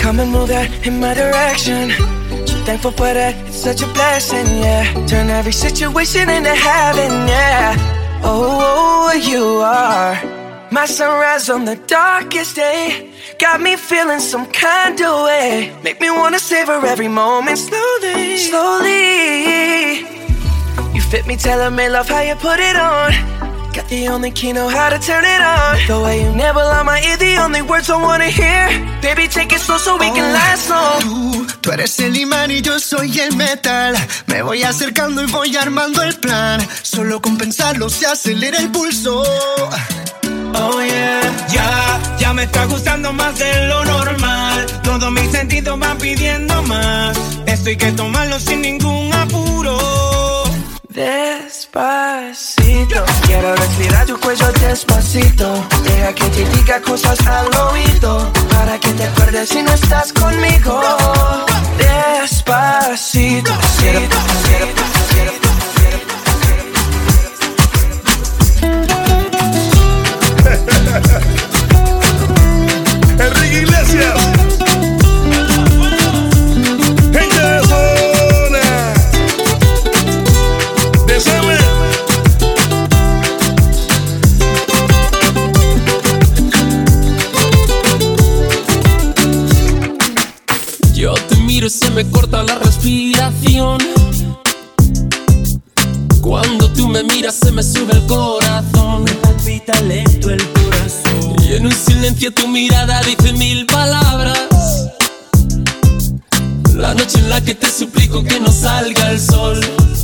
come and move that in my direction. So thankful for that, it's such a blessing, yeah. Turn every situation into heaven, yeah. Oh, you are my sunrise on the darkest day. Got me feeling some kind of way. Make me wanna savor every moment slowly, slowly. You fit me, telling me love how you put it on. Got the only key, know how to turn it on. The way you never lie my ear, the only words I wanna hear. Baby, take it slow so we can last long. Tú eres el imán y yo soy el metal. Me voy acercando y voy armando el plan. Solo con pensarlo se acelera el pulso. Oh yeah, ya me está gustando más de lo normal. Todos mis sentidos van pidiendo más. Esto hay que tomarlo sin ningún apuro. Despacito, quiero respirar tu cuello despacito. Deja que te diga cosas al oído, para que te acuerdes si no estás conmigo. Despacito, Enrique Iglesias, gente de zona, de Seme. Yo te miro y se me corta la respiración. Cuando tú me miras se me sube el corazón. Me palpita lento el corazón. Y en un silencio tu mirada dice 1000 palabras. La noche en la que te suplico que no salga el sol.